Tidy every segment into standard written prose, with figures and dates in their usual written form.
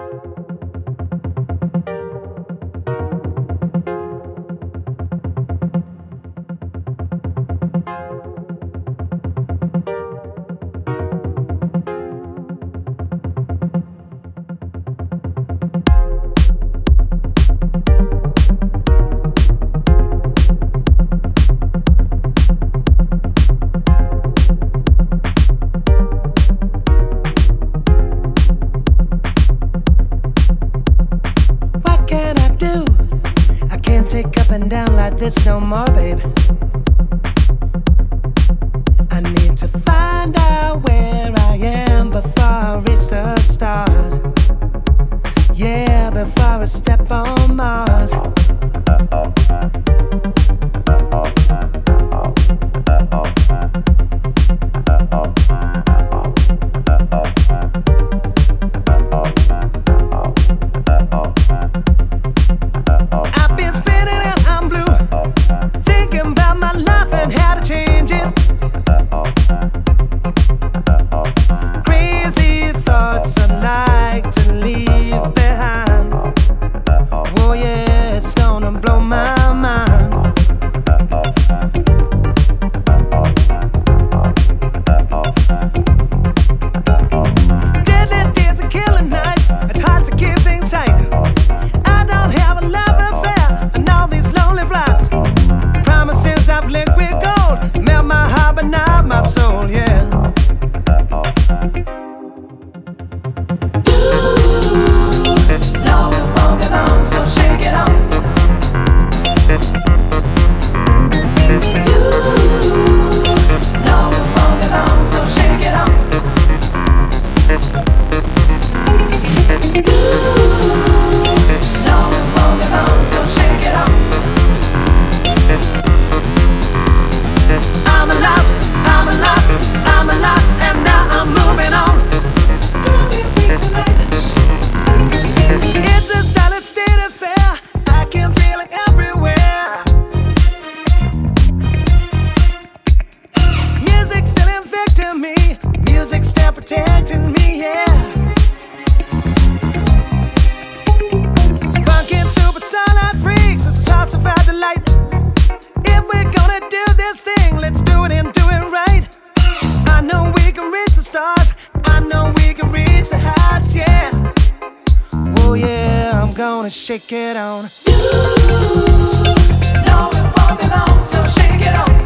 This no more, baby. I need to find out where I am before I reach the stars. Yeah, before I step on Mars. Protecting me, yeah. Fucking superstar like freaks, let's talk about the light. If we're gonna do this thing, let's do it and do it right. I know we can reach the stars, I know we can reach the heights, yeah. Oh yeah, I'm gonna shake it on. You know it won't be long, so shake it on.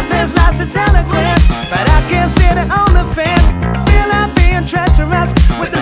But I can't sit it on the fence. Feel like being treacherous with